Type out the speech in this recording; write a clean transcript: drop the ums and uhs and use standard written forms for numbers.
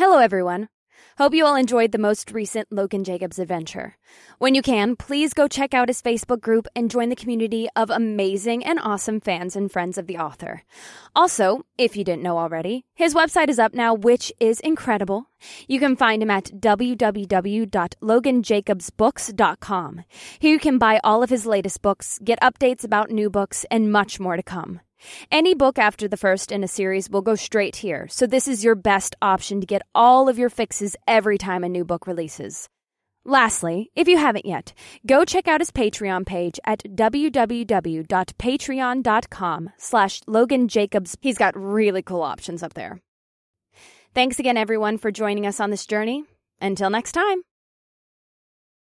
Hello, everyone. Hope you all enjoyed the most recent Logan Jacobs adventure. When you can, please go check out his Facebook group and join the community of amazing and awesome fans and friends of the author. Also, if you didn't know already, his website is up now, which is incredible. You can find him at www.loganjacobsbooks.com. Here you can buy all of his latest books, get updates about new books, and much more to come. Any book after the first in a series will go straight here, so this is your best option to get all of your fixes every time a new book releases. Lastly, if you haven't yet, go check out his Patreon page at www.patreon.com/Logan Jacobs. He's got really cool options up there. Thanks again, everyone, for joining us on this journey. Until next time.